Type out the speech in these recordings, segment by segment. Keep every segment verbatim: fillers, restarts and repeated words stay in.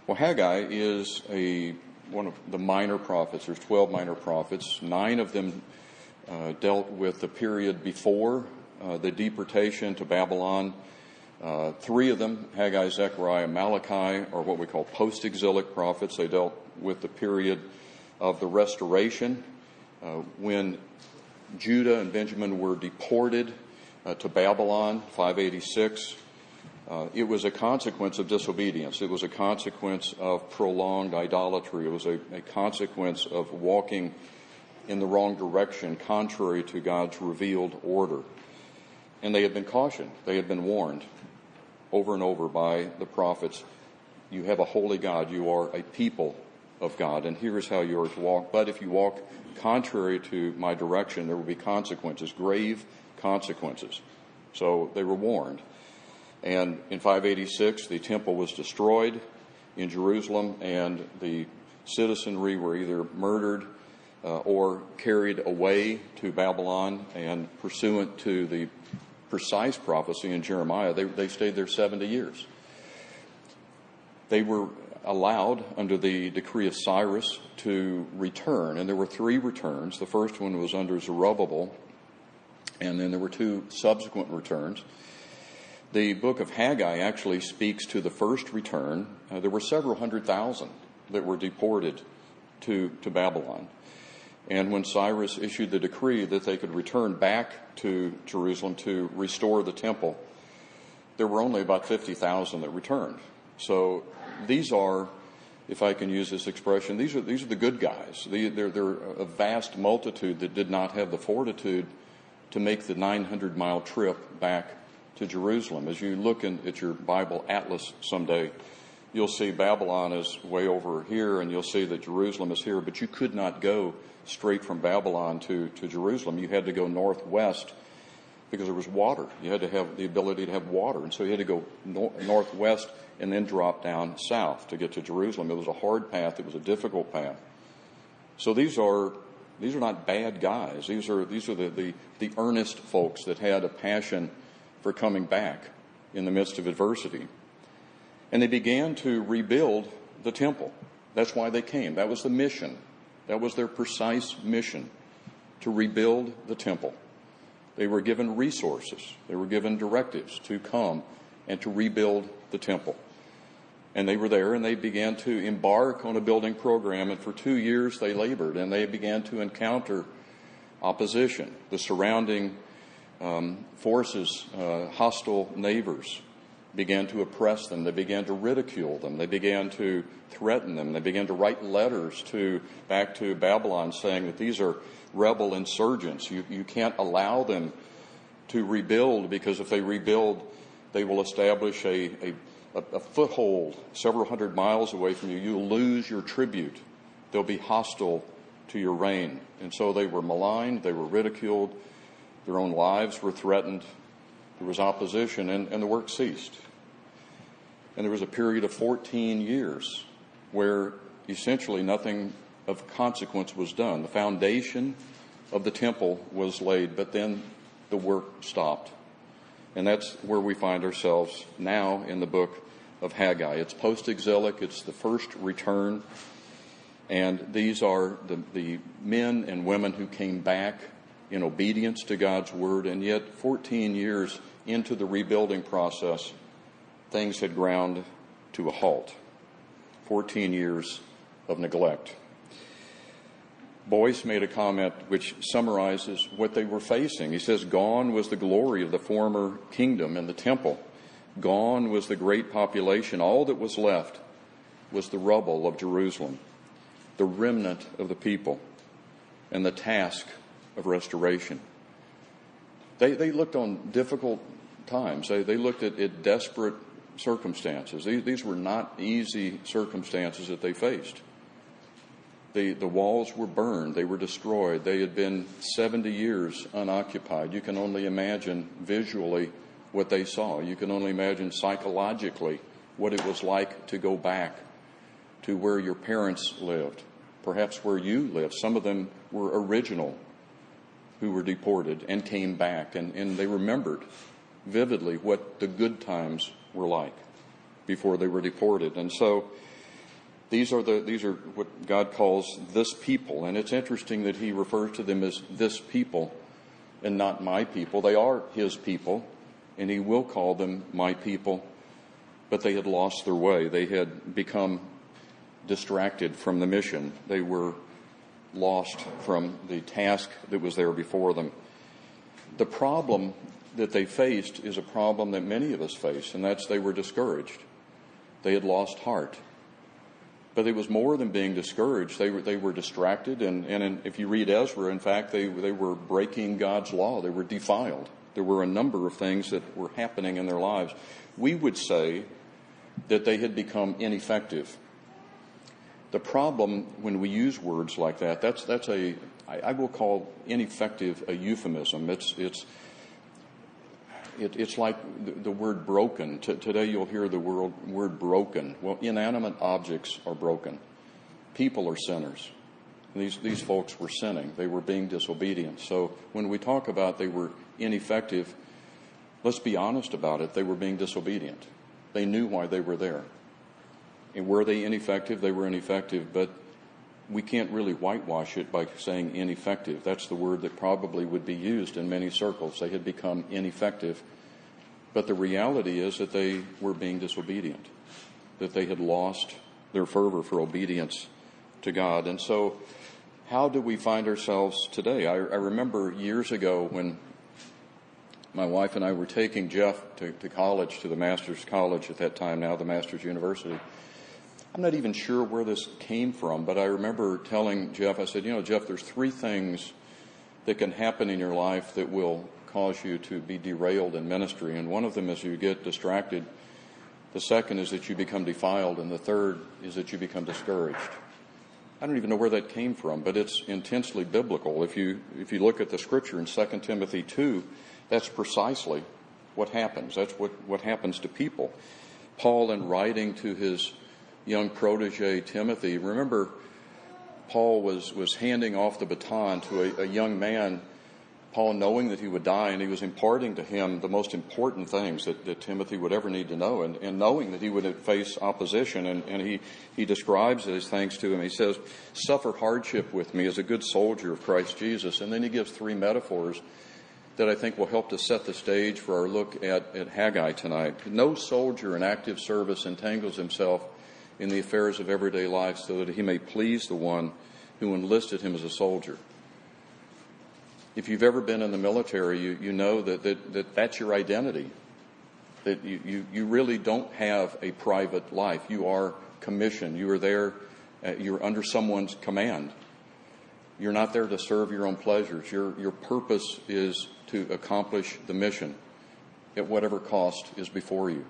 Well, Haggai is a one of the minor prophets. There's twelve minor prophets. Nine of them uh, dealt with the period before uh, the deportation to Babylon. Uh, three of them, Haggai, Zechariah, Malachi, are what we call post-exilic prophets. They dealt with the period of the restoration uh, when Judah and Benjamin were deported uh, to Babylon, five eighty-six. Uh, it was a consequence of disobedience. It was a consequence of prolonged idolatry. It was a, a consequence of walking in the wrong direction, contrary to God's revealed order. And they had been cautioned. They had been warned over and over by the prophets. You have a holy God. You are a people of God, and here is how you are to walk. But if you walk contrary to my direction, there will be consequences, grave consequences. So they were warned. And in five eighty-six, the temple was destroyed in Jerusalem, and the citizenry were either murdered uh, or carried away to Babylon. And pursuant to the precise prophecy in Jeremiah, they, they stayed there seventy years. They were allowed under the decree of Cyrus to return, and there were three returns. The first one was under Zerubbabel, and then there were two subsequent returns. The book of Haggai actually speaks to the first return. Uh, there were several hundred thousand that were deported to, to Babylon. And when Cyrus issued the decree that they could return back to Jerusalem to restore the temple, there were only about fifty thousand that returned. So these are, if I can use this expression, these are these are the good guys. They're, they're a vast multitude that did not have the fortitude to make the nine hundred mile trip back to Jerusalem. As you look in, at your Bible atlas someday, you'll see Babylon is way over here, and you'll see that Jerusalem is here, but you could not go straight from Babylon to, to Jerusalem. You had to go northwest because there was water. You had to have the ability to have water, and so you had to go no- northwest and then drop down south to get to Jerusalem. It was a hard path. It was a difficult path. So these are these are not bad guys. These are these are the, the, the earnest folks that had a passion for coming back in the midst of adversity. And they began to rebuild the temple. That's why they came. That was the mission. That was their precise mission, to rebuild the temple. They were given resources. They were given directives to come and to rebuild the temple. And they were there, and they began to embark on a building program, and for two years they labored, and they began to encounter opposition. The surrounding um, forces, uh, hostile neighbors, began to oppress them. They began to ridicule them. They began to threaten them. They began to write letters to back to Babylon saying that these are rebel insurgents. You, you can't allow them to rebuild, because if they rebuild, they will establish a, a, a foothold several hundred miles away from you. You'll lose your tribute. They'll be hostile to your reign. And so they were maligned. They were ridiculed. Their own lives were threatened. There was opposition, and, and the work ceased. And there was a period of fourteen years where essentially nothing of consequence was done. The foundation of the temple was laid, but then the work stopped. And that's where we find ourselves now in the book of Haggai. It's post-exilic. It's the first return. And these are the, the men and women who came back in obedience to God's word. And yet fourteen years into the rebuilding process, things had ground to a halt. fourteen years of neglect. Boyce made a comment which summarizes what they were facing. He says, "Gone was the glory of the former kingdom and the temple. Gone was the great population. All that was left was the rubble of Jerusalem, the remnant of the people, and the task of restoration." They, they looked on difficult times. They, they looked at, at desperate circumstances. These, these were not easy circumstances that they faced. The, the walls were burned. They were destroyed. They had been seventy years unoccupied. You can only imagine visually what they saw. You can only imagine psychologically what it was like to go back to where your parents lived, perhaps where you lived. Some of them were original who were deported and came back, and, and they remembered vividly what the good times were like before they were deported. And so These are the these are what God calls this people, and it's interesting that he refers to them as this people and not my people. They are his people, and he will call them my people, but they had lost their way. They had become distracted from the mission. They were lost from the task that was there before them. The problem that they faced is a problem that many of us face, and that's they were discouraged. They had lost heart. But it was more than being discouraged. They were they were distracted, and, and in, if you read Ezra, in fact, they they were breaking God's law. They were defiled. There were a number of things that were happening in their lives. We would say that they had become ineffective. The problem when we use words like that, that's that's a I, I will call ineffective a euphemism. It's it's It, it's like the, the word broken. T- today you'll hear the word, word broken. Well, inanimate objects are broken. People are sinners. And these, these folks were sinning. They were being disobedient. So when we talk about they were ineffective, let's be honest about it. They were being disobedient. They knew why they were there. And were they ineffective? They were ineffective, but we can't really whitewash it by saying ineffective. That's the word that probably would be used in many circles. They had become ineffective. But the reality is that they were being disobedient, that they had lost their fervor for obedience to God. And so how do we find ourselves today? I, I remember years ago when my wife and I were taking Jeff to, to college, to the Master's College at that time, now the Master's University. I'm not even sure where this came from, but I remember telling Jeff, I said, you know, Jeff, there's three things that can happen in your life that will cause you to be derailed in ministry. And one of them is you get distracted. The second is that you become defiled. And the third is that you become discouraged. I don't even know where that came from, but it's intensely biblical. If you if you look at the scripture in Second Timothy two, that's precisely what happens. That's what, what happens to people. Paul, in writing to his young protege Timothy, remember Paul was, was handing off the baton to a, a young man, Paul knowing that he would die, and he was imparting to him the most important things that, that Timothy would ever need to know, and, and knowing that he would face opposition. And, and he, he describes these things to him. He says, suffer hardship with me as a good soldier of Christ Jesus. And then he gives three metaphors that I think will help to set the stage for our look at, at Haggai tonight. No soldier in active service entangles himself in the affairs of everyday life so that he may please the one who enlisted him as a soldier. If you've ever been in the military, you, you know that, that, that that's your identity, that you, you, you really don't have a private life. You are commissioned. You are there. Uh, you're under someone's command. You're not there to serve your own pleasures. Your, your purpose is to accomplish the mission at whatever cost is before you.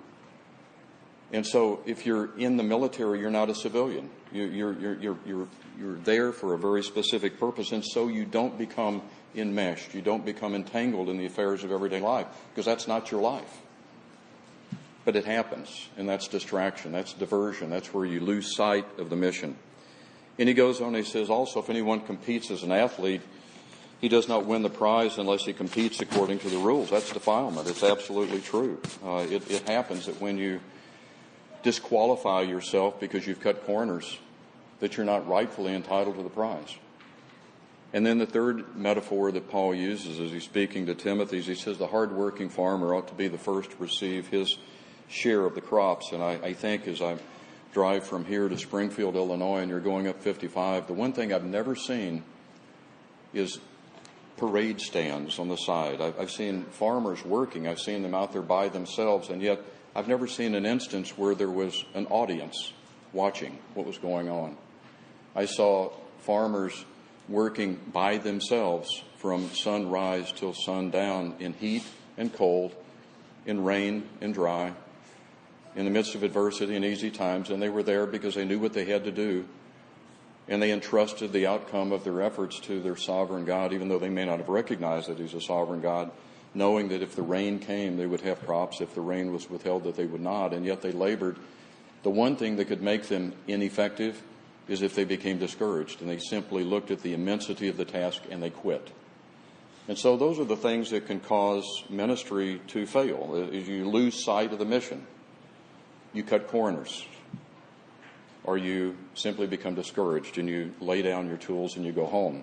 And so if you're in the military, you're not a civilian. You, you're, you're, you're, you're, you're there for a very specific purpose, and so you don't become enmeshed. You don't become entangled in the affairs of everyday life, because that's not your life. But it happens, and that's distraction. That's diversion. That's where you lose sight of the mission. And he goes on, he says, also, if anyone competes as an athlete, he does not win the prize unless he competes according to the rules. That's defilement. It's absolutely true. Uh, it, it happens that when you disqualify yourself because you've cut corners, that you're not rightfully entitled to the prize. And then the third metaphor that Paul uses as he's speaking to Timothy is he says the hardworking farmer ought to be the first to receive his share of the crops. And I, I think as I drive from here to Springfield, Illinois, and you're going up fifty-five, the one thing I've never seen is parade stands on the side. I've, I've seen farmers working. I've seen them out there by themselves, and yet I've never seen an instance where there was an audience watching what was going on. I saw farmers working by themselves from sunrise till sundown in heat and cold, in rain and dry, in the midst of adversity and easy times, and they were there because they knew what they had to do, and they entrusted the outcome of their efforts to their sovereign God, even though they may not have recognized that He's a sovereign God, knowing that if the rain came, they would have crops. If the rain was withheld, that they would not. And yet they labored. The one thing that could make them ineffective is if they became discouraged and they simply looked at the immensity of the task and they quit. And so those are the things that can cause ministry to fail. Is you lose sight of the mission. You cut corners. or you simply become discouraged and you lay down your tools and you go home.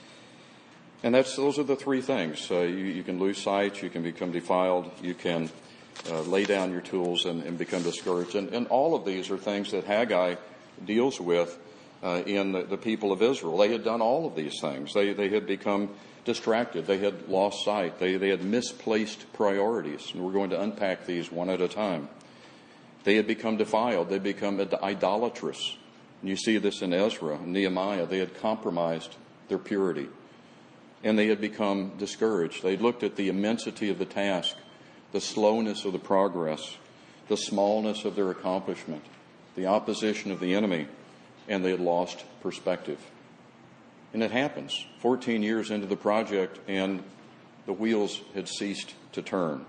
And that's those are the three things. Uh, you, you can lose sight, you can become defiled, you can uh, lay down your tools and, and become discouraged. And, and all of these are things that Haggai deals with uh, in the, the people of Israel. They had done all of these things. They, they had become distracted. They had lost sight. They, they had misplaced priorities. And we're going to unpack these one at a time. They had become defiled. They had become idolatrous. And you see this in Ezra and Nehemiah. They had compromised their purity. And they had become discouraged. They looked at the immensity of the task, the slowness of the progress, the smallness of their accomplishment, the opposition of the enemy, and they had lost perspective. And it happens. fourteen years into the project, and the wheels had ceased to turn.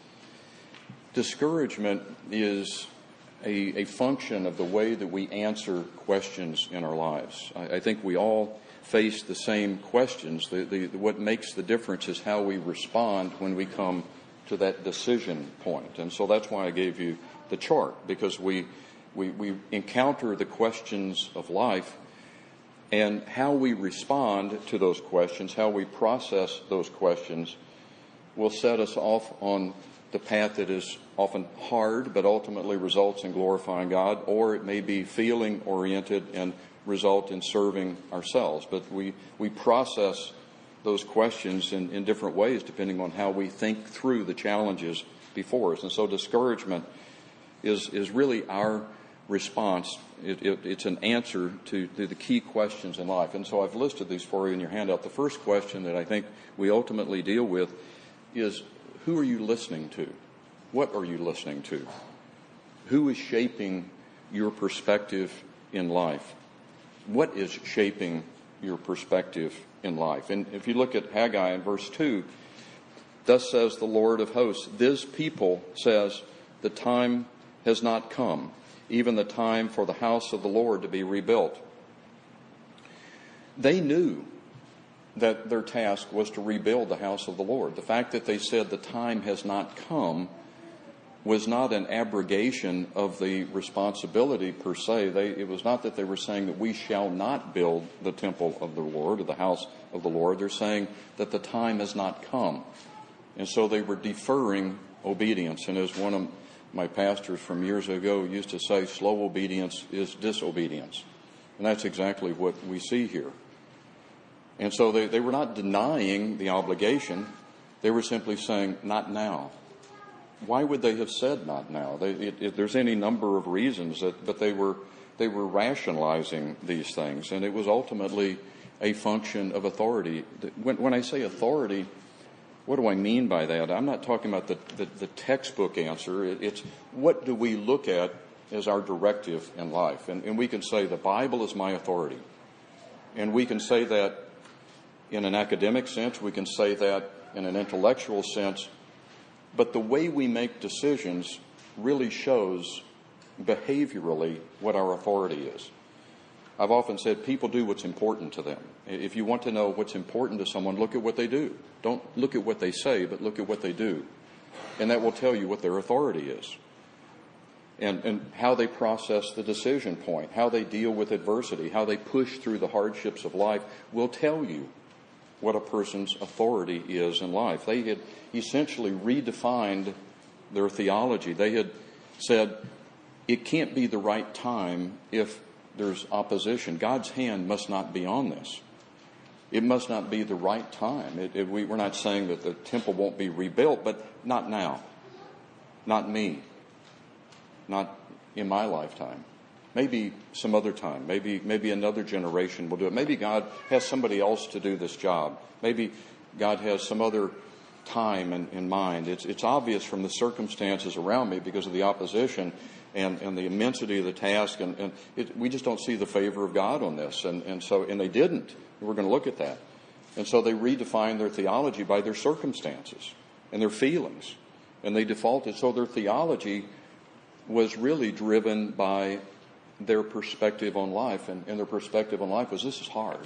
Discouragement is a, a function of the way that we answer questions in our lives. I, I think we all face the same questions. The, the, what makes the difference is how we respond when we come to that decision point. And so that's why I gave you the chart, because we, we, we encounter the questions of life, and how we respond to those questions, how we process those questions, will set us off on the path that is often hard, but ultimately results in glorifying God, or it may be feeling-oriented and result in serving ourselves. But we, we process those questions in, in different ways depending on how we think through the challenges before us. And so discouragement is, is really our response. It, it, it's an answer to, to the key questions in life. And so I've listed these for you in your handout. The first question that I think we ultimately deal with is, who are you listening to? What are you listening to? Who is shaping your perspective in life? What is shaping your perspective in life? And if you look at Haggai in verse two, thus says the Lord of hosts, this people says, the time has not come, even the time for the house of the Lord to be rebuilt. They knew that their task was to rebuild the house of the Lord. The fact that they said the time has not come was not an abrogation of the responsibility per se. They, it was not that they were saying that we shall not build the temple of the Lord or the house of the Lord. They're saying that the time has not come. And so they were deferring obedience. And as one of my pastors from years ago used to say, slow obedience is disobedience. And that's exactly what we see here. And so they, they were not denying the obligation. They were simply saying, not now. Why would they have said not now? They, it, it, there's any number of reasons, that, but they were they were rationalizing these things, and it was ultimately a function of authority. When, when I say authority, what do I mean by that? I'm not talking about the, the, the textbook answer. It, it's what do we look at as our directive in life? And, and we can say the Bible is my authority. And we can say that in an academic sense. We can say that in an intellectual sense. But the way we make decisions really shows behaviorally what our authority is. I've often said people do what's important to them. If you want to know what's important to someone, look at what they do. Don't look at what they say, but look at what they do. And that will tell you what their authority is. And, and how they process the decision point, how they deal with adversity, how they push through the hardships of life will tell you what a person's authority is in life. They had essentially redefined their theology. They had said, it can't be the right time if there's opposition. God's hand must not be on this. It must not be the right time. It, it, we, we're not saying that the temple won't be rebuilt, but not now. Not me. Not in my lifetime. Maybe some other time. Maybe maybe another generation will do it. Maybe God has somebody else to do this job. Maybe God has some other time in, in mind. It's it's obvious from the circumstances around me because of the opposition and, and the immensity of the task. And, and it, we just don't see the favor of God on this. And, and so and they didn't. We're going to look at that. And so they redefined their theology by their circumstances and their feelings. And they defaulted. So their theology was really driven by their perspective on life, and, and their perspective on life was, this is hard,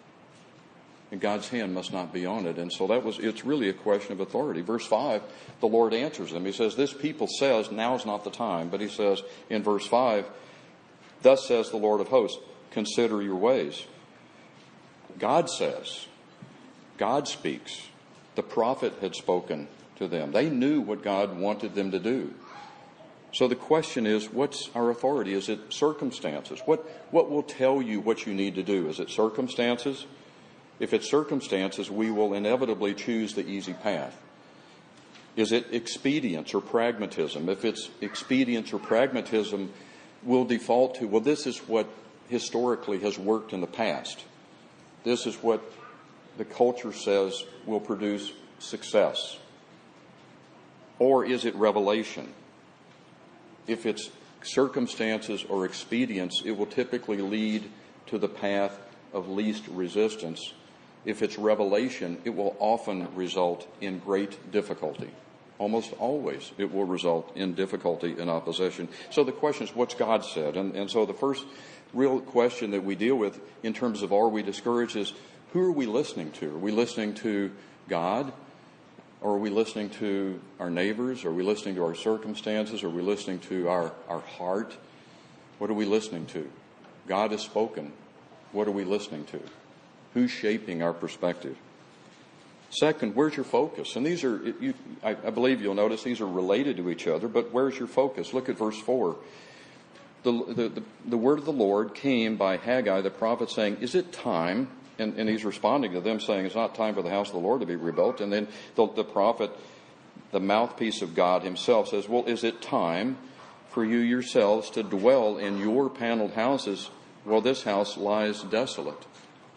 and God's hand must not be on it. And so that was, it's really a question of authority. Verse five, the Lord answers them. He says, this people says, now's not the time. But he says in verse five, Thus says the Lord of hosts, consider your ways. God says, God speaks. The prophet had spoken to them. They knew what God wanted them to do. So the question is, what's our authority? Is it circumstances? What, what will tell you what you need to do? Is it circumstances? If it's circumstances, we will inevitably choose the easy path. Is it expedience or pragmatism? If it's expedience or pragmatism, we'll default to, well, this is what historically has worked in the past. This is what the culture says will produce success. Or is it revelation? If it's circumstances or expedience, it will typically lead to the path of least resistance. If it's revelation, it will often result in great difficulty. Almost always it will result in difficulty and opposition. So the question is, what's God said? And, and so the first real question that we deal with in terms of are we discouraged is, who are we listening to? Are we listening to God? Or are we listening to our neighbors? Are we listening to our circumstances? Are we listening to our, our heart? What are we listening to? God has spoken. What are we listening to? Who's shaping our perspective? Second, where's your focus? And these are, you, I, I believe you'll notice these are related to each other, but where's your focus? Look at verse four. The, the, the, the word of the Lord came by Haggai, the prophet, saying, is it time? And, and he's responding to them saying, it's not time for the house of the Lord to be rebuilt. And then the, the prophet, the mouthpiece of God himself, says, well, is it time for you yourselves to dwell in your paneled houses while this house lies desolate?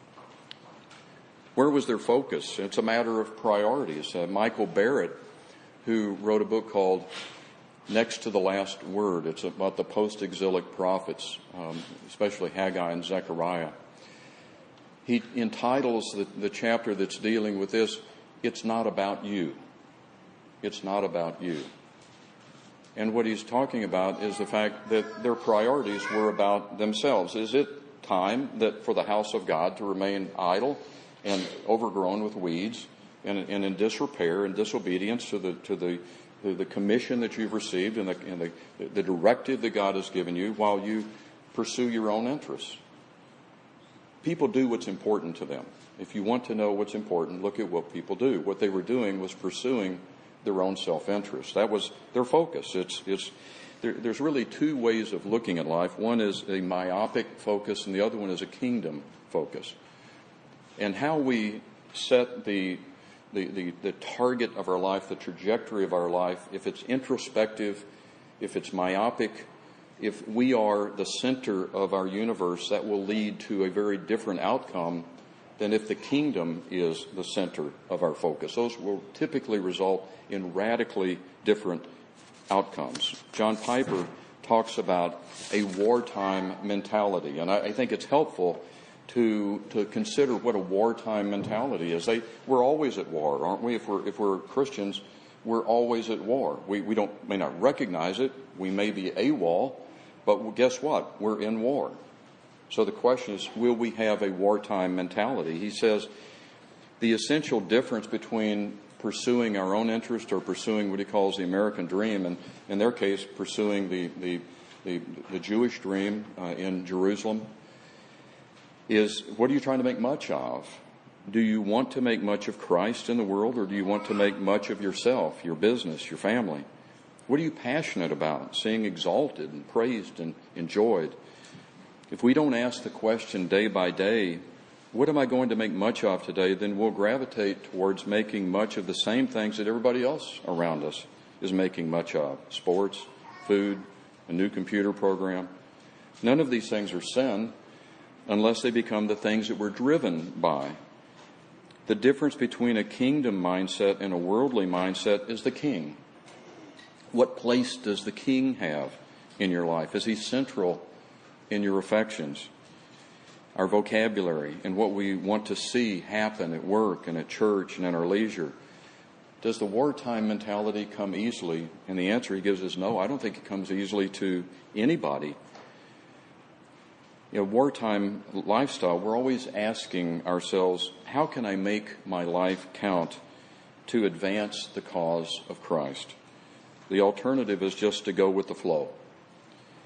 Where was their focus? It's a matter of priorities. Uh, Michael Barrett, who wrote a book called Next to the Last Word, it's about the post-exilic prophets, um, especially Haggai and Zechariah. He entitles the, the chapter that's dealing with this, It's Not About You. It's not about you. And what he's talking about is the fact that their priorities were about themselves. Is it time that for the house of God to remain idle and overgrown with weeds and, and in disrepair and disobedience to the to the to the commission that you've received and, the, and the, the directive that God has given you while you pursue your own interests? People do what's important to them. If you want to know what's important, look at what people do. What they were doing was pursuing their own self-interest. That was their focus. It's it's there, there's really two ways of looking at life. One is a myopic focus, and the other one is a kingdom focus. And how we set the, the, the, the target of our life, the trajectory of our life, if it's introspective, if it's myopic, if we are the center of our universe, that will lead to a very different outcome than if the kingdom is the center of our focus. Those will typically result in radically different outcomes. John Piper talks about a wartime mentality, and I, I think it's helpful to to consider what a wartime mentality is. They, we're always at war, aren't we? If we're if we're Christians, we're always at war. We we don't may not recognize it. We may be AWOL, but guess what? We're in war. So the question is, will we have a wartime mentality? He says the essential difference between pursuing our own interest or pursuing what he calls the American dream, and in their case, pursuing the the the, the Jewish dream uh, in Jerusalem, is what are you trying to make much of? Do you want to make much of Christ in the world, or do you want to make much of yourself, your business, your family? What are you passionate about, seeing exalted and praised and enjoyed? If we don't ask the question day by day, what am I going to make much of today, then we'll gravitate towards making much of the same things that everybody else around us is making much of. Sports, food, a new computer program. None of these things are sin unless they become the things that we're driven by. The difference between a kingdom mindset and a worldly mindset is the king. What place does the king have in your life? Is he central in your affections? Our vocabulary and what we want to see happen at work and at church and in our leisure. Does the wartime mentality come easily? And the answer he gives is no, I don't think it comes easily to anybody. You know, wartime lifestyle, we're always asking ourselves, how can I make my life count to advance the cause of Christ? The alternative is just to go with the flow.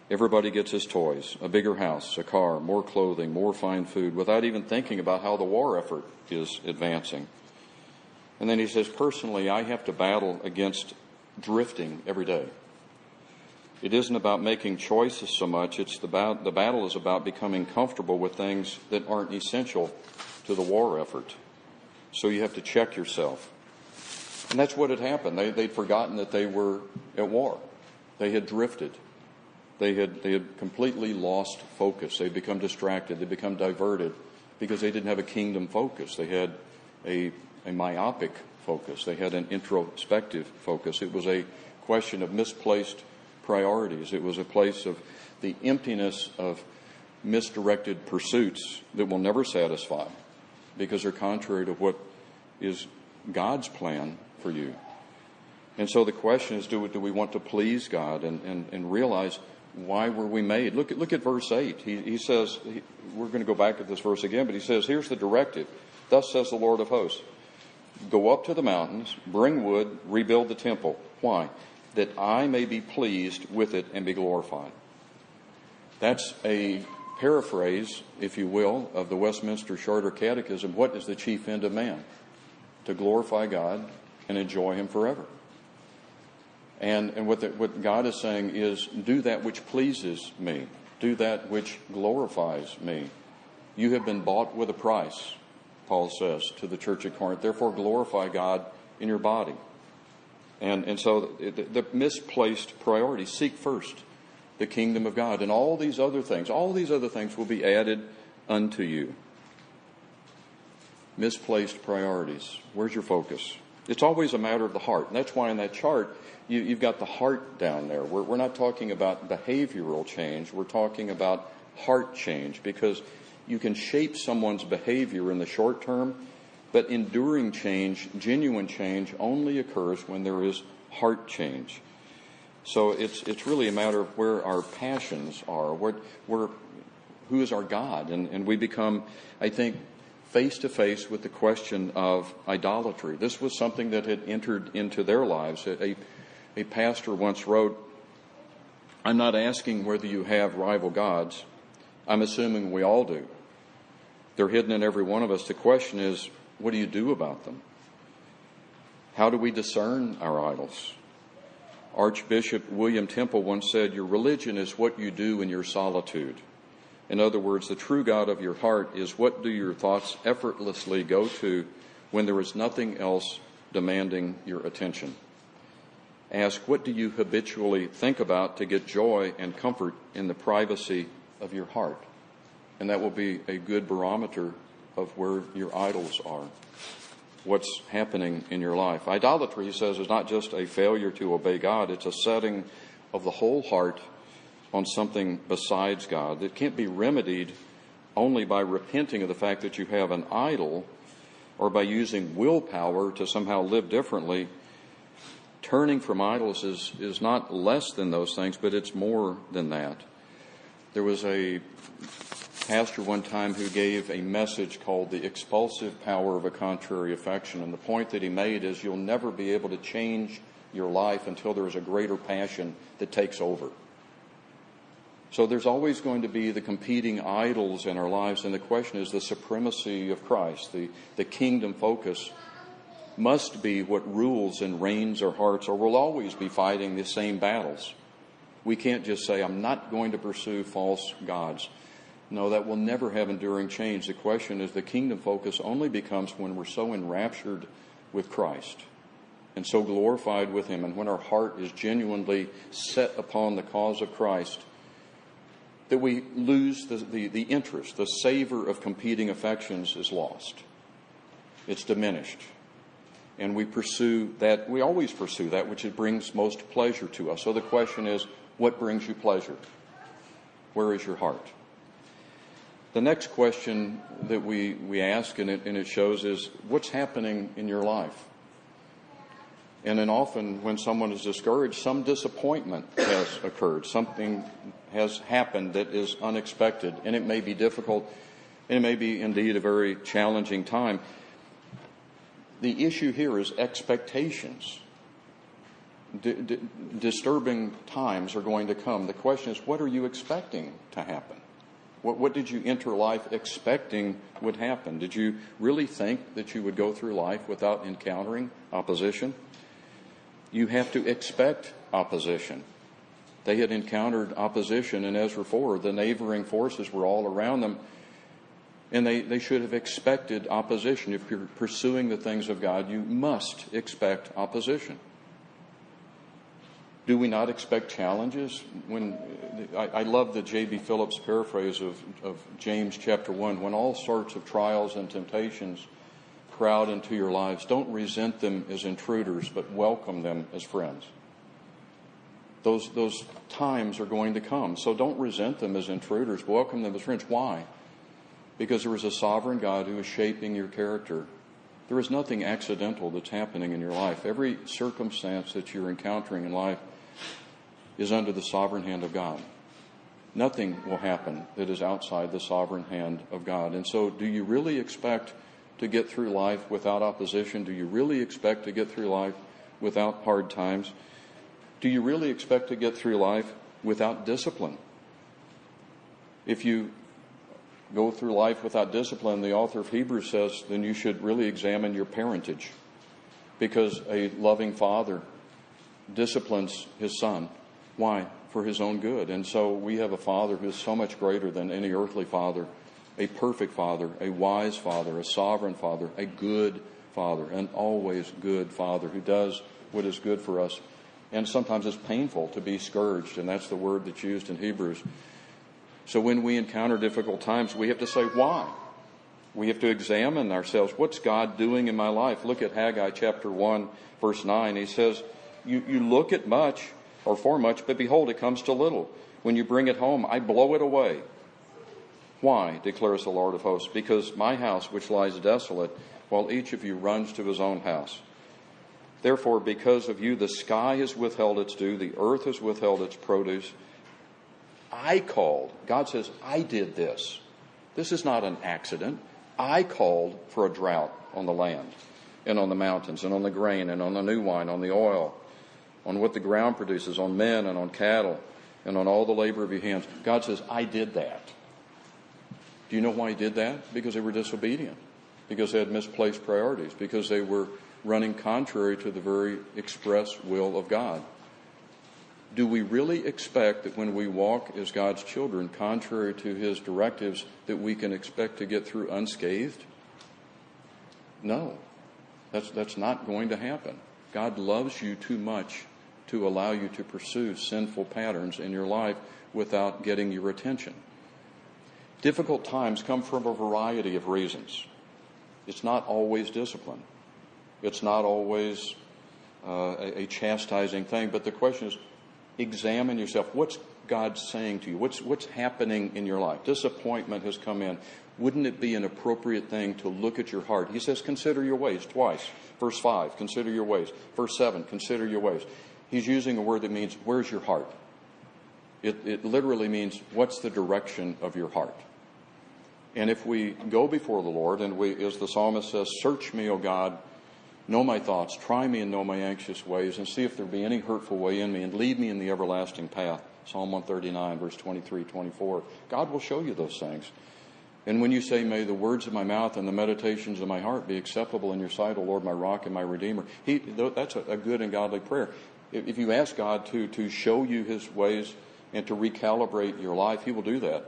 Everybody gets his toys, a bigger house, a car, more clothing, more fine food, without even thinking about how the war effort is advancing. And then he says, personally, I have to battle against drifting every day. It isn't about making choices so much. It's the, bat- the battle is about becoming comfortable with things that aren't essential to the war effort. So you have to check yourself. And that's what had happened. They, they'd forgotten that they were at war. They had drifted. They had, they had completely lost focus. They'd become distracted. They'd become diverted because they didn't have a kingdom focus. They had a, a myopic focus. They had an introspective focus. It was a question of misplaced priorities. It was a place of the emptiness of misdirected pursuits that will never satisfy because they're contrary to what is God's plan for you. And so the question is, do we, do we want to please God and, and, and realize why were we made? Look at, look at verse eight. He, he says, he, we're going to go back to this verse again, but he says, here's the directive. Thus says the Lord of hosts, go up to the mountains, bring wood, rebuild the temple. Why? That I may be pleased with it and be glorified. That's a paraphrase, if you will, of the Westminster Charter Catechism. What is the chief end of man? To glorify God and enjoy him forever. And, and what, the, what God is saying is, do that which pleases me. Do that which glorifies me. You have been bought with a price, Paul says to the church at Corinth. Therefore, glorify God in your body. And, and so the, the misplaced priority, seek first the kingdom of God. And all these other things, all these other things will be added unto you. Misplaced priorities. Where's your focus? It's always a matter of the heart. And that's why in that chart, you, you've got the heart down there. We're, we're not talking about behavioral change. We're talking about heart change, because you can shape someone's behavior in the short term, but enduring change, genuine change, only occurs when there is heart change. So it's it's really a matter of where our passions are, where, where who is our God, and, and we become, I think, face to face with the question of idolatry. This was something that had entered into their lives. A, a pastor once wrote, I'm not asking whether you have rival gods. I'm assuming we all do. They're hidden in every one of us. The question is, what do you do about them? How do we discern our idols? Archbishop William Temple once said, your religion is what you do in your solitude. In other words, the true God of your heart is what do your thoughts effortlessly go to when there is nothing else demanding your attention. Ask, what do you habitually think about to get joy and comfort in the privacy of your heart? And that will be a good barometer of where your idols are, what's happening in your life. Idolatry, he says, is not just a failure to obey God. It's a setting of the whole heart on something besides God that can't be remedied only by repenting of the fact that you have an idol or by using willpower to somehow live differently. Turning from idols is, is not less than those things, but it's more than that. There was a pastor one time who gave a message called The Expulsive Power of a Contrary Affection. And the point that he made is you'll never be able to change your life until there is a greater passion that takes over. So there's always going to be the competing idols in our lives, and the question is the supremacy of Christ. The, the kingdom focus must be what rules and reigns our hearts, or we'll always be fighting the same battles. We can't just say, I'm not going to pursue false gods. No, that will never have enduring change. The question is the kingdom focus only becomes when we're so enraptured with Christ and so glorified with him, and when our heart is genuinely set upon the cause of Christ, that we lose the, the, the interest. The savor of competing affections is lost. It's diminished. And we pursue that, we always pursue that which brings most pleasure to us. So the question is, what brings you pleasure? Where is your heart? The next question that we, we ask, and it, and it shows, is what's happening in your life? And then often when someone is discouraged, some disappointment has occurred. Something has happened that is unexpected, and it may be difficult, and it may be indeed a very challenging time. The issue here is expectations. D- d- disturbing times are going to come. The question is, what are you expecting to happen? What, what did you enter life expecting would happen? Did you really think that you would go through life without encountering opposition? You have to expect opposition. They had encountered opposition in Ezra four. The neighboring forces were all around them, and they, they should have expected opposition. If you're pursuing the things of God, you must expect opposition. Do we not expect challenges? When I, I love the J B Phillips paraphrase of, of James chapter one. When all sorts of trials and temptations crowd into your lives, don't resent them as intruders, but welcome them as friends. Those, those times are going to come. So don't resent them as intruders. Welcome them as friends. Why? Because there is a sovereign God who is shaping your character. There is nothing accidental that's happening in your life. Every circumstance that you're encountering in life is under the sovereign hand of God. Nothing will happen that is outside the sovereign hand of God. And so do you really expect to get through life without opposition? Do you really expect to get through life without hard times? Do you really expect to get through life without discipline? If you go through life without discipline, the author of Hebrews says, then you should really examine your parentage, because a loving father disciplines his son. Why? For his own good. And so we have a father who is so much greater than any earthly father, a perfect father, a wise father, a sovereign father, a good father, an always good father who does what is good for us. And sometimes it's painful to be scourged, and that's the word that's used in Hebrews. So when we encounter difficult times, we have to say, why? We have to examine ourselves. What's God doing in my life? Look at Haggai chapter one, verse nine. He says, you, you look at much, or for much, but behold, it comes to little. When you bring it home, I blow it away. Why, declares the Lord of hosts? Because my house, which lies desolate, while each of you runs to his own house. Therefore, because of you, the sky has withheld its dew, the earth has withheld its produce. I called. God says, I did this. This is not an accident. I called for a drought on the land and on the mountains and on the grain and on the new wine, on the oil, on what the ground produces, on men and on cattle and on all the labor of your hands. God says, I did that. Do you know why he did that? Because they were disobedient. Because they had misplaced priorities. Because they were running contrary to the very express will of God. Do we really expect that when we walk as God's children, contrary to his directives, that we can expect to get through unscathed? No. That's, that's not going to happen. God loves you too much to allow you to pursue sinful patterns in your life without getting your attention. Difficult times come from a variety of reasons. It's not always discipline. It's not always uh, a, a chastising thing. But the question is, examine yourself. What's God saying to you? What's, what's happening in your life? Disappointment has come in. Wouldn't it be an appropriate thing to look at your heart? He says, consider your ways twice. Verse five, consider your ways. Verse seven, consider your ways. He's using a word that means, where's your heart? It, it literally means, what's the direction of your heart? And if we go before the Lord, and we, as the psalmist says, search me, O God, know my thoughts, try me and know my anxious ways, and see if there be any hurtful way in me, and lead me in the everlasting path. Psalm one thirty-nine, verse twenty-three, twenty-four. God will show you those things. And when you say, may the words of my mouth and the meditations of my heart be acceptable in your sight, O Lord, my rock and my redeemer. He, that's a, a good and godly prayer. If, if you ask God to, to show you his ways and to recalibrate your life, he will do that.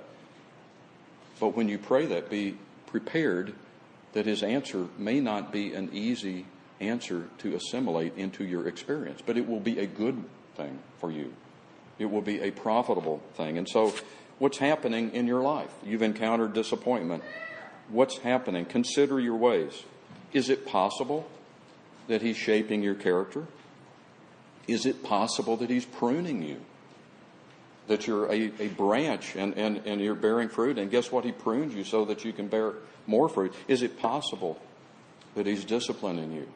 But when you pray that, be prepared that his answer may not be an easy answer to assimilate into your experience, but it will be a good thing for you. It will be a profitable thing. And so what's happening in your life? You've encountered disappointment. What's happening? Consider your ways. Is it possible that he's shaping your character? Is it possible that he's pruning you? That you're a, a branch and, and, and you're bearing fruit, and guess what? He pruned you so that you can bear more fruit. Is it possible that he's disciplining you?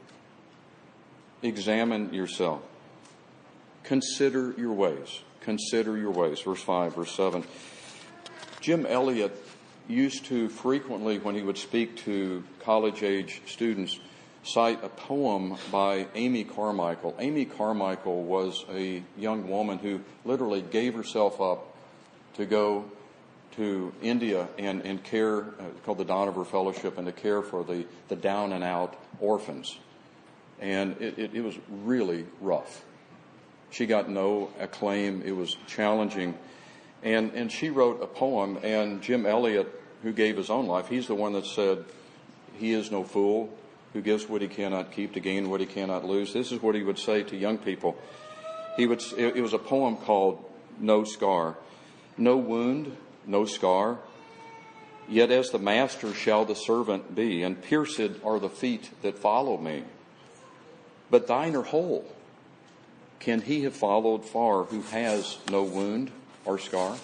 Examine yourself. Consider your ways. Consider your ways. Verse five, verse seven. Jim Elliot used to frequently, when he would speak to college-age students, cite a poem by Amy Carmichael. Amy Carmichael was a young woman who literally gave herself up to go to India and, and care, uh, called the Dohnavur Fellowship, and to care for the, the down and out orphans. And it, it, it was really rough. She got no acclaim. It was challenging. And, and she wrote a poem, and Jim Elliot, who gave his own life, he's the one that said, "He is no fool who gives what he cannot keep to gain what he cannot lose." This is what he would say to young people. He would. It was a poem called "No Scar." "No wound, no scar, yet as the master shall the servant be, and pierced are the feet that follow me. But thine are whole. Can he have followed far who has no wound or scar?"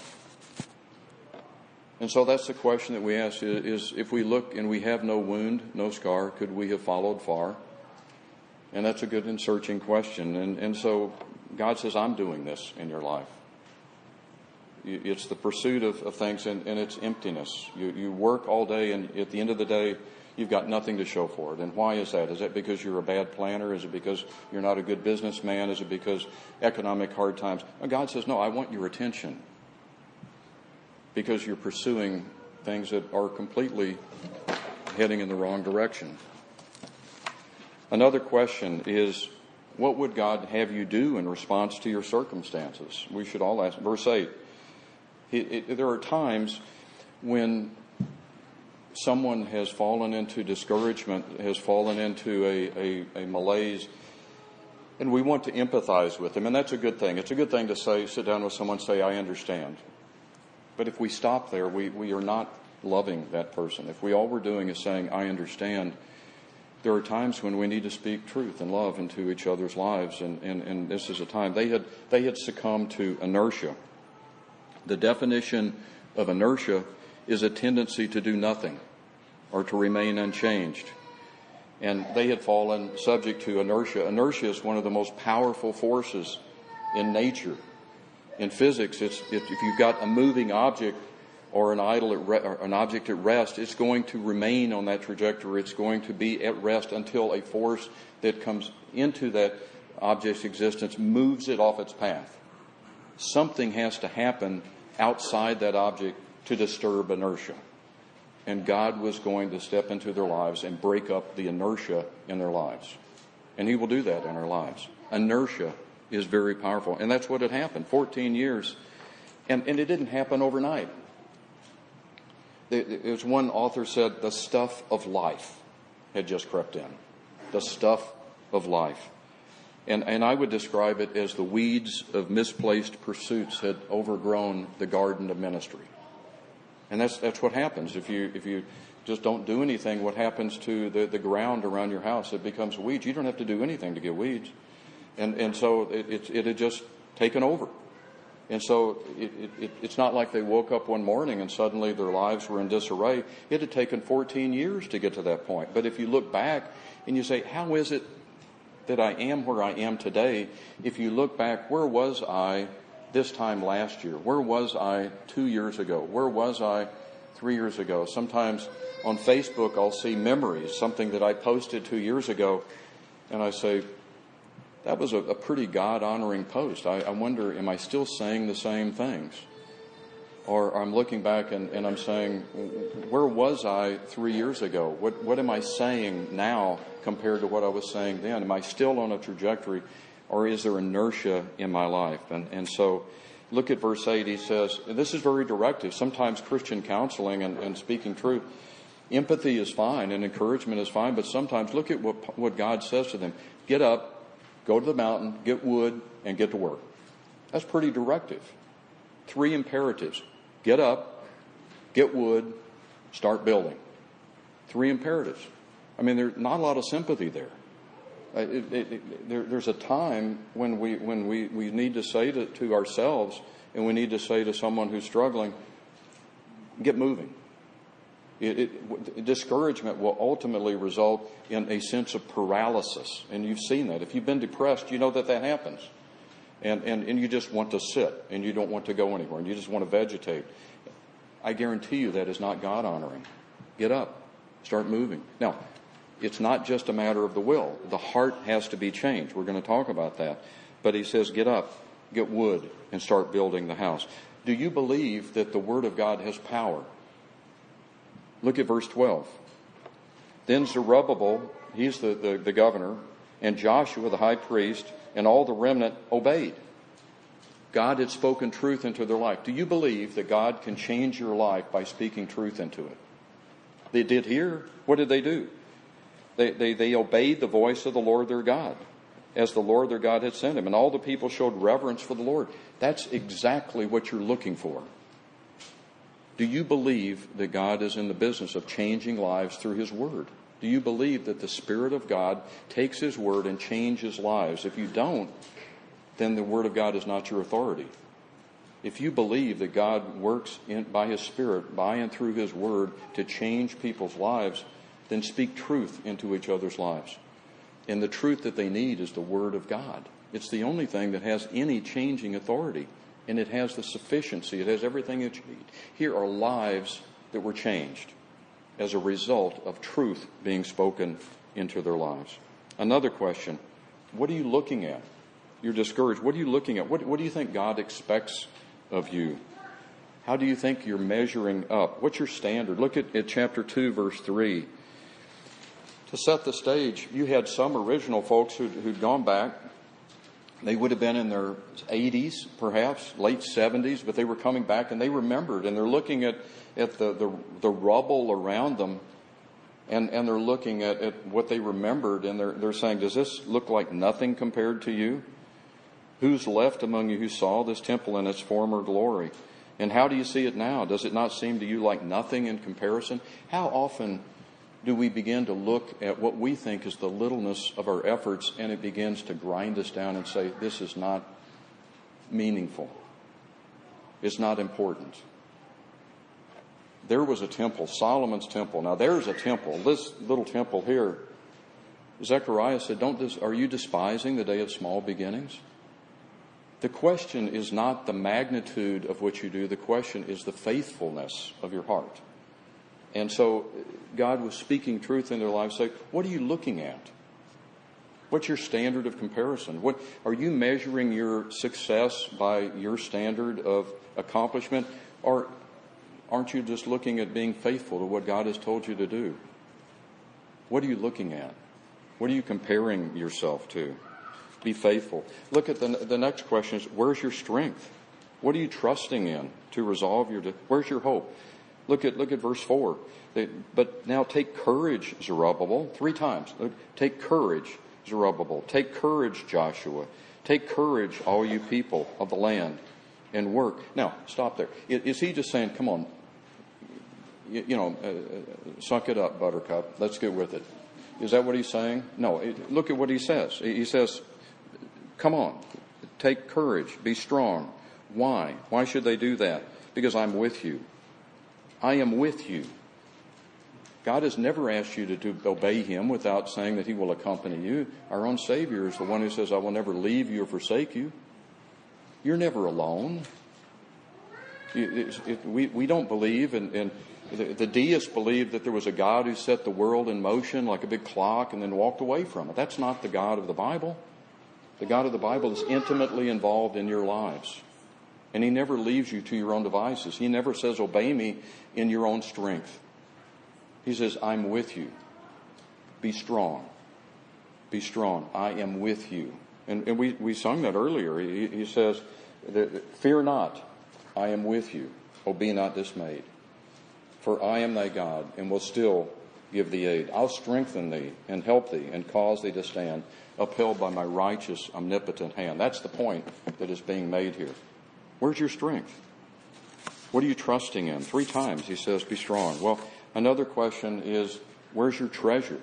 And so that's the question that we ask is, is if we look and we have no wound, no scar, could we have followed far? And that's a good and searching question. And, and so God says, I'm doing this in your life. It's the pursuit of, of things, and, and it's emptiness. You, you work all day, and at the end of the day, you've got nothing to show for it. And why is that? Is that because you're a bad planner? Is it because you're not a good businessman? Is it because economic hard times? Well, God says, no, I want your attention, because you're pursuing things that are completely heading in the wrong direction. Another question is, what would God have you do in response to your circumstances? We should all ask. Verse eight. It, it, there are times when someone has fallen into discouragement, has fallen into a, a, a malaise, and we want to empathize with them, and that's a good thing. It's a good thing to say, sit down with someone and say, I understand. But if we stop there, we, we are not loving that person. If we all we're doing is saying, I understand, there are times when we need to speak truth and love into each other's lives, and, and, and this is a time. They had, they had succumbed to inertia. The definition of inertia is a tendency to do nothing or to remain unchanged. And they had fallen subject to inertia. Inertia is one of the most powerful forces in nature. In physics, it's, if, if you've got a moving object or an idle at re, or an object at rest, it's going to remain on that trajectory. It's going to be at rest until a force that comes into that object's existence moves it off its path. Something has to happen outside that object to disturb inertia. And God was going to step into their lives and break up the inertia in their lives. And He will do that in our lives. Inertia is very powerful. And that's what had happened. fourteen years. And, and it didn't happen overnight. As one author said, the stuff of life had just crept in. The stuff of life. And, and I would describe it as the weeds of misplaced pursuits had overgrown the garden of ministry. And that's that's what happens. If you if you just don't do anything, what happens to the, the ground around your house? It becomes weeds. You don't have to do anything to get weeds. And and so it, it, it had just taken over. And so it, it, it's not like they woke up one morning and suddenly their lives were in disarray. It had taken fourteen years to get to that point. But if you look back and you say, how is it that I am where I am today? If you look back, where was I this time last year? Where was I two years ago? Where was I three years ago? Sometimes on Facebook I'll see memories, something that I posted two years ago, and I say, that was a, a pretty God-honoring post. I, I wonder, am I still saying the same things? Or I'm looking back and, and I'm saying, where was I three years ago? What, what am I saying now compared to what I was saying then? Am I still on a trajectory, or is there inertia in my life? And, and so look at verse eight. He says, this is very directive. Sometimes Christian counseling and, and speaking truth, empathy is fine and encouragement is fine, but sometimes look at what, what God says to them. Get up, go to the mountain, get wood, and get to work. That's pretty directive. Three imperatives. Get up, get wood, start building. Three imperatives. I mean, there's not a lot of sympathy there. It, it, it, there there's a time when we when we, we need to say to, to ourselves, and we need to say to someone who's struggling, get moving. It, it, discouragement will ultimately result in a sense of paralysis, and you've seen that. If you've been depressed, you know that that happens. And, and, and you just want to sit, and you don't want to go anywhere, and you just want to vegetate. I guarantee you that is not God-honoring. Get up. Start moving. Now, it's not just a matter of the will. The heart has to be changed. We're going to talk about that. But he says, get up, get wood, and start building the house. Do you believe that the Word of God has power? Look at verse twelve. Then Zerubbabel, he's the, the, the governor, and Joshua, the high priest, and all the remnant obeyed. God had spoken truth into their life. Do you believe that God can change your life by speaking truth into it? They did here. What did they do? They, they, they obeyed the voice of the Lord their God, as the Lord their God had sent him. And all the people showed reverence for the Lord. That's exactly what you're looking for. Do you believe that God is in the business of changing lives through His Word? Do you believe that the Spirit of God takes His Word and changes lives? If you don't, then the Word of God is not your authority. If you believe that God works in, by His Spirit, by and through His Word to change people's lives, then speak truth into each other's lives. And the truth that they need is the Word of God. It's the only thing that has any changing authority. And it has the sufficiency. It has everything that you need. Here are lives that were changed as a result of truth being spoken into their lives. Another question, what are you looking at? You're discouraged. What are you looking at? What, what do you think God expects of you? How do you think you're measuring up? What's your standard? Look at, at chapter two, verse three. To set the stage, you had some original folks who'd, who'd gone back. They would have been in their eighties, perhaps, late seventies, but they were coming back and they remembered. And they're looking at, at the, the, the rubble around them, and, and they're looking at, at what they remembered, and they're, they're saying, does this look like nothing compared to you? Who's left among you who saw this temple in its former glory? And how do you see it now? Does it not seem to you like nothing in comparison? How often do we begin to look at what we think is the littleness of our efforts, and it begins to grind us down and say, this is not meaningful. It's not important. There was a temple, Solomon's temple. Now there's a temple, this little temple here. Zechariah said, "Don't dis- are you despising the day of small beginnings?" The question is not the magnitude of what you do. The question is the faithfulness of your heart. And so God was speaking truth in their lives. Say, what are you looking at? What's your standard of comparison? What are you measuring your success by your standard of accomplishment? Or aren't you just looking at being faithful to what God has told you to do? What are you looking at? What are you comparing yourself to? Be faithful. Look at the, the next question is, where's your strength? What are you trusting in to resolve your, where's your hope? Look at, look at verse four. They, but now take courage, Zerubbabel, three times. Take courage, Zerubbabel. Take courage, Joshua. Take courage, all you people of the land, and work. Now, stop there. Is he just saying, come on, you, you know, uh, suck it up, buttercup. Let's get with it. Is that what he's saying? No. It, look at what he says. He says, come on, take courage, be strong. Why? Why should they do that? Because I'm with you. I am with you. God has never asked you to, to obey Him without saying that He will accompany you. Our own Savior is the one who says, I will never leave you or forsake you. You're never alone. It, it, we, we don't believe, and, and the, the deists believed that there was a God who set the world in motion like a big clock and then walked away from it. That's not the God of the Bible. The God of the Bible is intimately involved in your lives. And He never leaves you to your own devices. He never says, obey me in your own strength. He says, I'm with you. Be strong. Be strong. I am with you. And, and we, we sung that earlier. He, he says, fear not. I am with you. Oh, be not dismayed. For I am thy God, and will still give thee aid. I'll strengthen thee and help thee and cause thee to stand, upheld by my righteous, omnipotent hand. That's the point that is being made here. Where's your strength? What are you trusting in? Three times he says, be strong. Well, another question is, where's your treasure?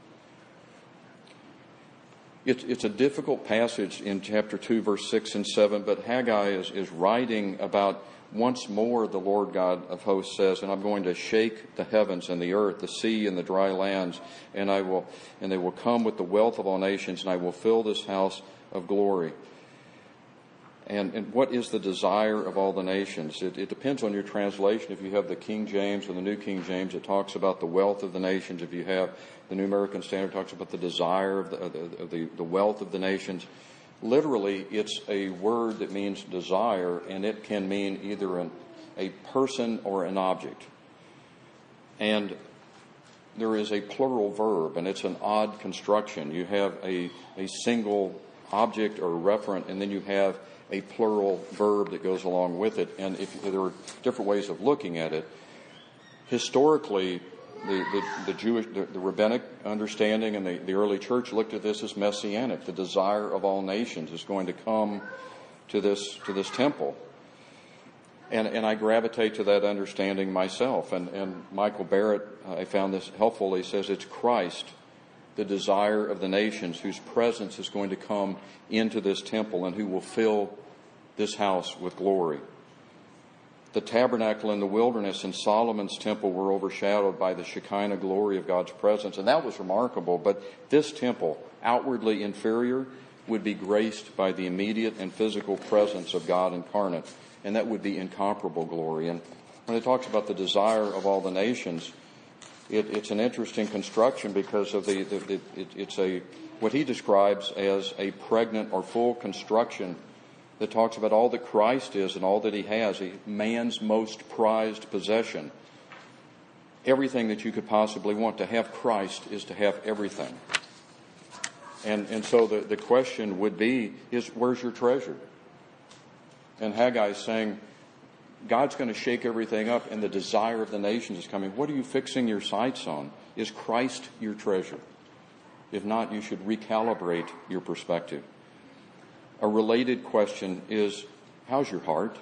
It's, it's a difficult passage in chapter two, verse six and seven, but Haggai is, is writing about once more the Lord God of hosts says, and I'm going to shake the heavens and the earth, the sea and the dry lands, and I will, and they will come with the wealth of all nations, and I will fill this house of glory. And, and what is the desire of all the nations? It, it depends on your translation. If you have the King James or the New King James, it talks about the wealth of the nations. If you have the New American Standard, it talks about the desire of the, of the, the wealth of the nations. Literally, it's a word that means desire, and it can mean either an, a person or an object. And there is a plural verb, and it's an odd construction. You have a, a single object or referent, and then you have a plural verb that goes along with it. And if there are different ways of looking at it, historically, the, the, the Jewish, the, the rabbinic understanding and the, the early church looked at this as messianic. The desire of all nations is going to come to this to this temple. And, and I gravitate to that understanding myself. And, and Michael Barrett, uh, I found this helpful. He says it's Christ, the desire of the nations, whose presence is going to come into this temple and who will fill this house with glory. The tabernacle in the wilderness and Solomon's temple were overshadowed by the Shekinah glory of God's presence, and that was remarkable. But this temple, outwardly inferior, would be graced by the immediate and physical presence of God incarnate, and that would be incomparable glory. And when it talks about the desire of all the nations, It, it's an interesting construction because of the, the, the it, it's a what he describes as a pregnant or full construction that talks about all that Christ is and all that he has, a man's most prized possession. Everything that you could possibly want. To have Christ is to have everything. And and so the, the question would be, is where's your treasure? And Haggai is saying, God's going to shake everything up, and the desire of the nations is coming. What are you fixing your sights on? Is Christ your treasure? If not, you should recalibrate your perspective. A related question is, how's your heart?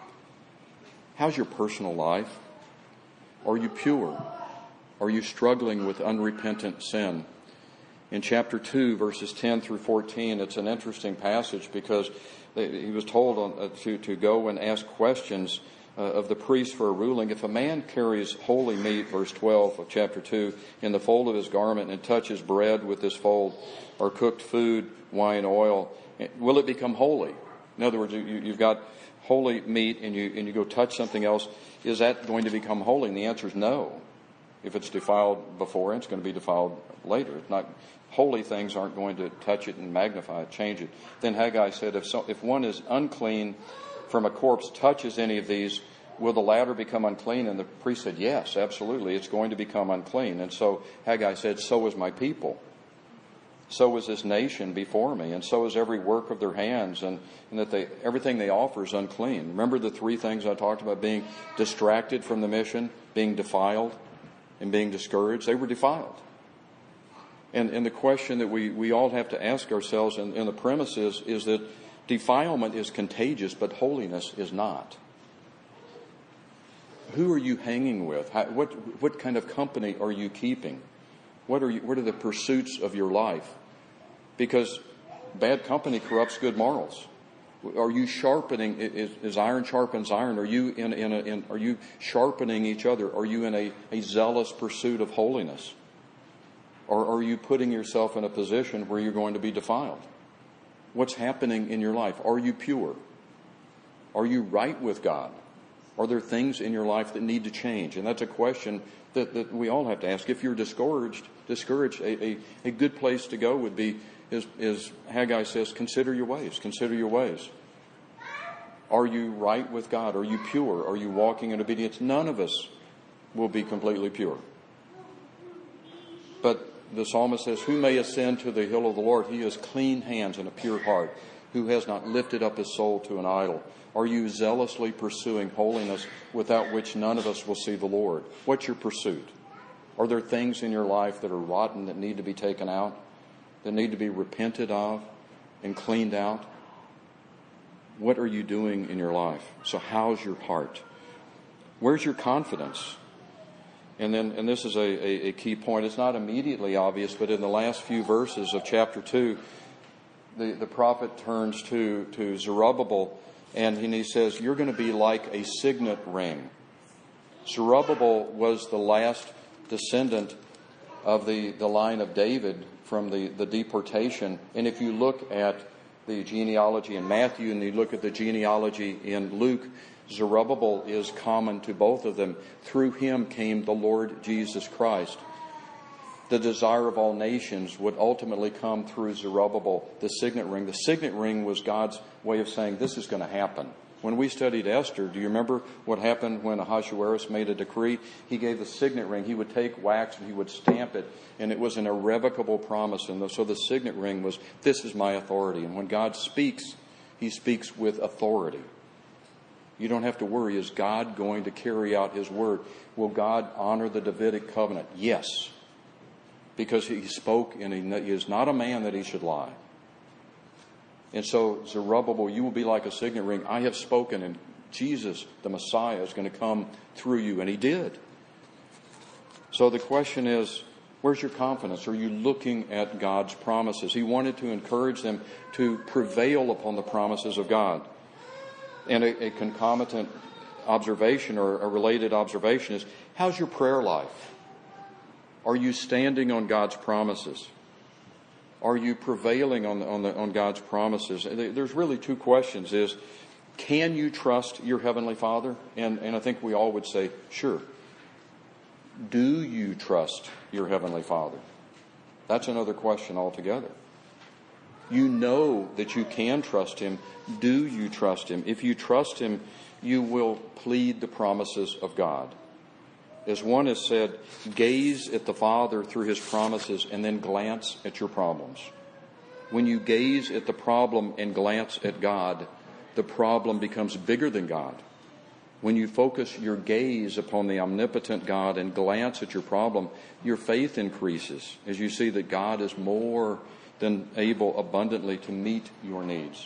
How's your personal life? Are you pure? Are you struggling with unrepentant sin? In chapter two, verses ten through fourteen, it's an interesting passage because he was told on, uh, to, to go and ask questions uh, of the priest for a ruling. If a man carries holy meat, verse twelve of chapter two, in the fold of his garment and touches bread with this fold, or cooked food, wine, oil, will it become holy? In other words, you, you've got holy meat and you, and you go touch something else. Is that going to become holy? And the answer is no. If it's defiled before, it's going to be defiled later. It's not. Holy things aren't going to touch it and magnify it, change it. Then Haggai said, if, so, if one is unclean from a corpse touches any of these, will the latter become unclean? And the priest said, yes, absolutely, it's going to become unclean. And so Haggai said, so is my people. So is this nation before me, and so is every work of their hands, and, and that they everything they offer is unclean. Remember the three things I talked about: being distracted from the mission, being defiled, and being discouraged. They were defiled. And, and the question that we, we all have to ask ourselves, and, and the premise is, is that defilement is contagious, but holiness is not. Who are you hanging with? How, what what kind of company are you keeping? What are you, what are the pursuits of your life? Because bad company corrupts good morals. Are you sharpening? Is, is iron sharpens iron? Are you in, in, a, in are you sharpening each other? Are you in a, a zealous pursuit of holiness? Or are you putting yourself in a position where you're going to be defiled? What's happening in your life? Are you pure? Are you right with God? Are there things in your life that need to change? And that's a question that, that we all have to ask. If you're discouraged, discouraged, a, a, a good place to go would be, is, is Haggai says, consider your ways. Consider your ways. Are you right with God? Are you pure? Are you walking in obedience? None of us will be completely pure. But the psalmist says, who may ascend to the hill of the Lord? He has clean hands and a pure heart, who has not lifted up his soul to an idol. Are you zealously pursuing holiness, without which none of us will see the Lord? What's your pursuit? Are there things in your life that are rotten that need to be taken out, that need to be repented of and cleaned out? What are you doing in your life? So how's your heart? Where's your confidence? And then, and this is a, a, a key point. It's not immediately obvious, but in the last few verses of chapter two, the, the prophet turns to, to Zerubbabel, and he says, you're going to be like a signet ring. Zerubbabel was the last descendant of the, the line of David from the, the deportation. And if you look at the genealogy in Matthew and you look at the genealogy in Luke, Zerubbabel is common to both of them. Through him came the Lord Jesus Christ. The desire of all nations would ultimately come through Zerubbabel, the signet ring. The signet ring was God's way of saying this is going to happen. When we studied Esther, do you remember what happened when Ahasuerus made a decree? He gave the signet ring. He would take wax and he would stamp it, and it was an irrevocable promise. And so the signet ring was, this is my authority. And when God speaks, he speaks with authority. You don't have to worry, is God going to carry out his word? Will God honor the Davidic covenant? Yes. Because he spoke, and he is not a man that he should lie. And so, Zerubbabel, you will be like a signet ring. I have spoken, and Jesus, the Messiah, is going to come through you. And he did. So the question is, where's your confidence? Are you looking at God's promises? He wanted to encourage them to prevail upon the promises of God. And a, a concomitant observation or a related observation is, how's your prayer life? Are you standing on God's promises? Are you prevailing on, the, on, the, on God's promises? There's really two questions. Is, can you trust your Heavenly Father? And, and I think we all would say, sure. Do you trust your Heavenly Father? That's another question altogether. You know that you can trust him. Do you trust him? If you trust him, you will plead the promises of God. As one has said, gaze at the Father through his promises and then glance at your problems. When you gaze at the problem and glance at God, the problem becomes bigger than God. When you focus your gaze upon the omnipotent God and glance at your problem, your faith increases as you see that God is more than able abundantly to meet your needs.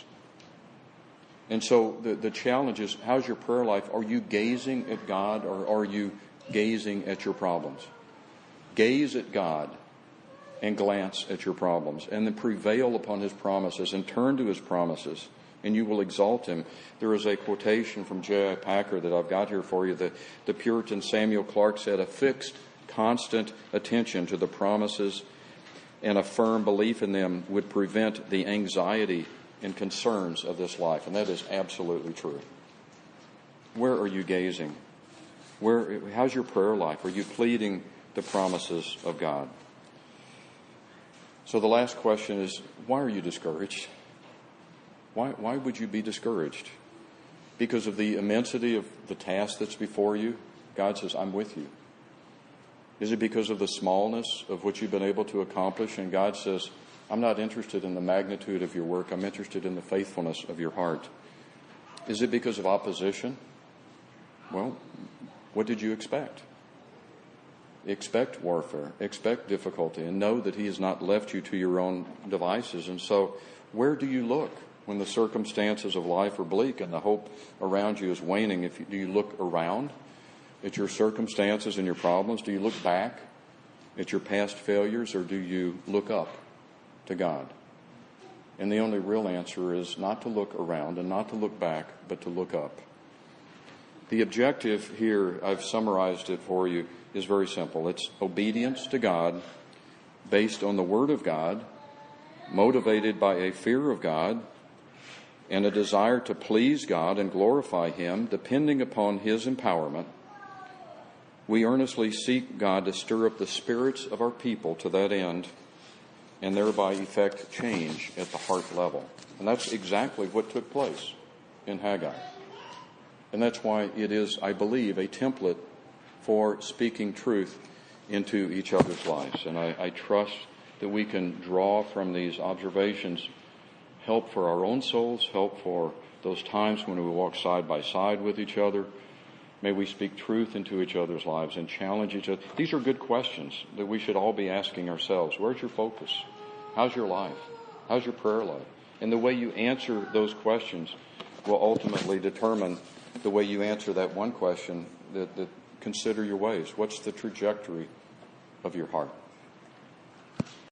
And so the, the challenge is, how's your prayer life? Are you gazing at God, or are you gazing at your problems? Gaze at God and glance at your problems, and then prevail upon his promises and turn to his promises, and you will exalt him. There is a quotation from J I Packer that I've got here for you. The, the Puritan Samuel Clarke said, a fixed, constant attention to the promises and a firm belief in them would prevent the anxiety and concerns of this life. And that is absolutely true. Where are you gazing? Where, how's your prayer life? Are you pleading the promises of God? So the last question is, why are you discouraged? Why, why would you be discouraged? Because of the immensity of the task that's before you? God says, I'm with you. Is it because of the smallness of what you've been able to accomplish? And God says, I'm not interested in the magnitude of your work. I'm interested in the faithfulness of your heart. Is it because of opposition? Well, what did you expect? Expect warfare, expect difficulty, and know that he has not left you to your own devices. And so, where do you look when the circumstances of life are bleak and the hope around you is waning? If you, do you look around at your circumstances and your problems? Do you look back at your past failures, or do you look up to God? And the only real answer is not to look around and not to look back, but to look up. The objective here, I've summarized it for you, is very simple. It's obedience to God based on the Word of God, motivated by a fear of God and a desire to please God and glorify him, depending upon his empowerment. We earnestly seek God to stir up the spirits of our people to that end, and thereby effect change at the heart level. And that's exactly what took place in Haggai. And that's why it is, I believe, a template for speaking truth into each other's lives. And I, I trust that we can draw from these observations help for our own souls, help for those times when we walk side by side with each other. May we speak truth into each other's lives and challenge each other. These are good questions that we should all be asking ourselves. Where's your focus? How's your life? How's your prayer life? And the way you answer those questions will ultimately determine the way you answer that one question, that, that consider your ways. What's the trajectory of your heart?